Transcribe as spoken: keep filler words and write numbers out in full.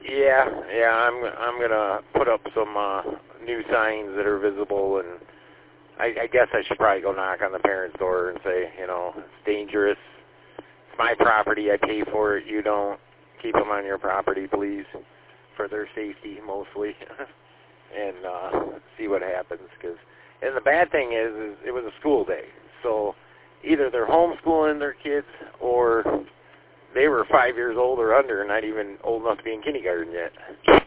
Yeah, yeah, I'm I'm gonna put up some uh, new signs that are visible, and I, I guess I should probably go knock on the parents' door and say, you know, it's dangerous. It's my property. I pay for it. You don't. Keep them on your property, please, for their safety mostly, and uh, see what happens. Cause, and the bad thing is, is it was a school day, so either they're homeschooling their kids or they were five years old or under and not even old enough to be in kindergarten yet.